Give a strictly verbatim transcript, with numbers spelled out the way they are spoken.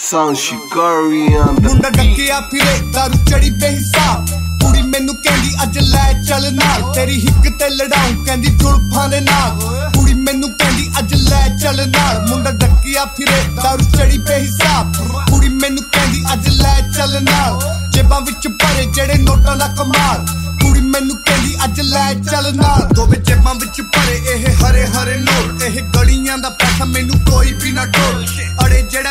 Sound Shikarian ਮੁੰਡਾ ਡੱਕਿਆ ਫਿਰੇ ਦਾਰੂ ਚੜੀ ਬੇਹਿਸਾਬ ਕੁੜੀ ਮੈਨੂੰ ਕਹਿੰਦੀ ਅੱਜ ਲੈ ਚੱਲ ਨਾਲ ਤੇਰੀ ਹਿੱਕ ਤੇ ਲੜਾਉਂ ਕਹਿੰਦੀ ਜ਼ੁਲਫਾਂ ਦੇ ਨਾਲ ਕੁੜੀ ਮੈਨੂੰ ਕਹਿੰਦੀ ਅੱਜ ਲੈ ਚੱਲ ਨਾਲ ਮੁੰਡਾ ਡੱਕਿਆ ਫਿਰੇ ਦਾਰੂ ਚੜੀ ਬੇਹਿਸਾਬ ਕੁੜੀ ਮੈਨੂੰ ਕਹਿੰਦੀ ਅੱਜ ਲੈ ਚੱਲ ਨਾਲ ਜੇਬਾਂ ਵਿੱਚ ਭਰੇ ਜਿਹੜੇ ਨੋਟਾਂ ਦਾ ਕਮਾਲ ਕੁੜੀ ਮੈਨੂੰ ਕਹਿੰਦੀ ਅੱਜ ਲੈ ਚੱਲ ਨਾਲ ਦੋਵੇਂ ਜੇਬਾਂ ਵਿੱਚ ਭਰੇ ਇਹ ਹਰੇ ਹਰੇ ਨੋਟ ਇਹ ਗਲੀਆਂ ਦਾ ਪੈਸਾ ਮੈਨੂੰ ਕੋਈ ਵੀ ਨਾ ਢੋਲ